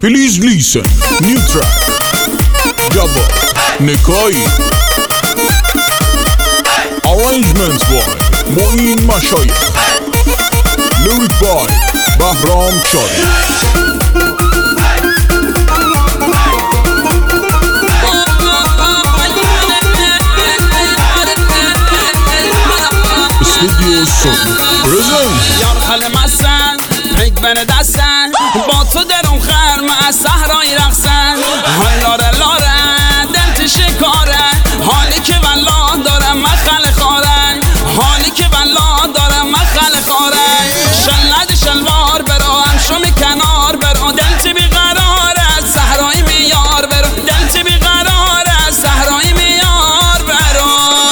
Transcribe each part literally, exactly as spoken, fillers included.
Please listen. New track. Jabba Nekai. Arrangements by Moin Mashayekh. Lyric by Bahram Chari. Studio Soul Present. یار خاله مستن پیک بن دستن با تو درم خرم از صحرای رقصن های لاره لاره دل تو شکاره حالی که والله دارم من خل خاره حالی که والله دارم من خل خاره شلد شلوار برو هم شمی کنار برو دل تو بیقرار از صحرای میار برو دل تو بیقرار از صحرای میار برو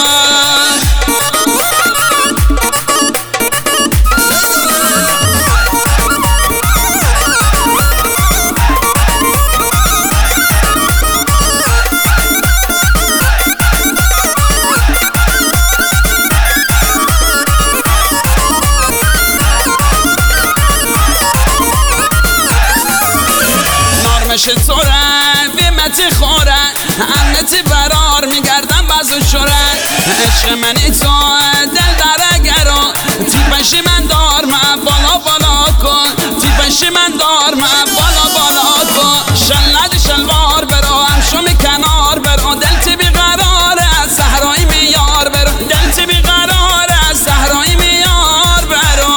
چطوره ویمتی خوره امنتی برار میگردم باز و شوره عشق منی تو دل درگرا تیپشی من دار من بالا بالا کن تیپشی من دار من بالا بالا کن شلد شلوار برو هم شمی کنار برو دل تی بیقرار از صحرای میار برو دل تی بیقرار از صحرای میار برو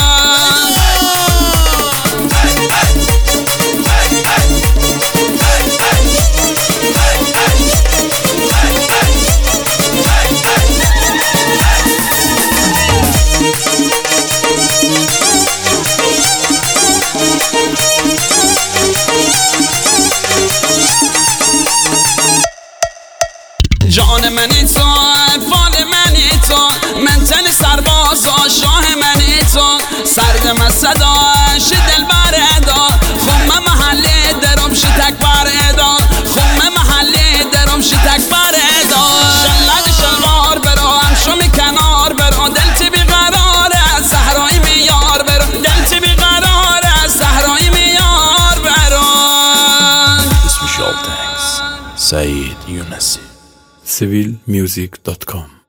جان منی تو فال منی تو من تن سربازا شاه منی تو سرد مسدا شدل بردا خم محله درم شتک بردا خم محله درم شتک بردا شلد شلوار برو هم شمی کنار برو دل تی بیقرار از صحرای میار برو دل تی بیقرار از صحرای میار برو Special thanks Saeed Younasi. Civil Music dot com